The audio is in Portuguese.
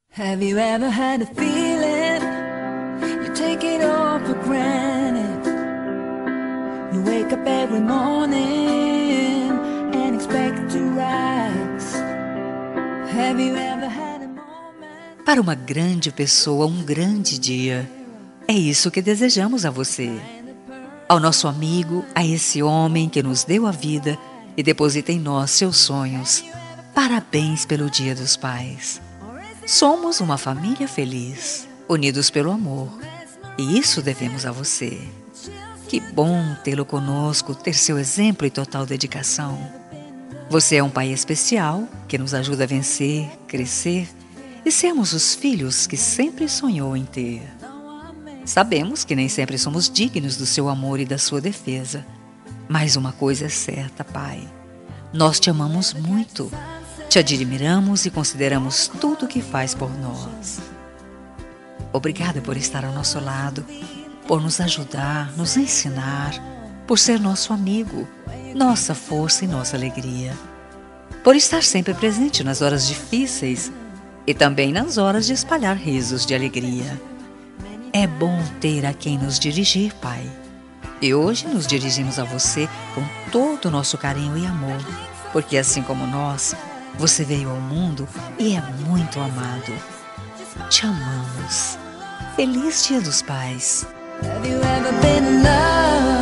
Have you ever had a feeling you take it all for granted? You wake up every morning and expect to rise. Have you ever had a moment? Para uma grande pessoa, um grande dia. É isso que desejamos a você. Ao nosso amigo, a esse homem que nos deu a vida e deposita em nós seus sonhos. Parabéns pelo Dia dos Pais. Somos uma família feliz, unidos pelo amor. E isso devemos a você. Que bom tê-lo conosco, ter seu exemplo e total dedicação. Você é um pai especial que nos ajuda a vencer, crescer e sermos os filhos que sempre sonhou em ter. Sabemos que nem sempre somos dignos do seu amor e da sua defesa. Mas uma coisa é certa, pai. Nós te amamos muito. Te admiramos e consideramos tudo o que faz por nós. Obrigada por estar ao nosso lado, por nos ajudar, nos ensinar, por ser nosso amigo, nossa força e nossa alegria. Por estar sempre presente nas horas difíceis e também nas horas de espalhar risos de alegria. É bom ter a quem nos dirigir, pai. E hoje nos dirigimos a você com todo o nosso carinho e amor, porque assim como nós, você veio ao mundo e é muito amado. Te amamos. Feliz Dia dos Pais. Have you ever been in love?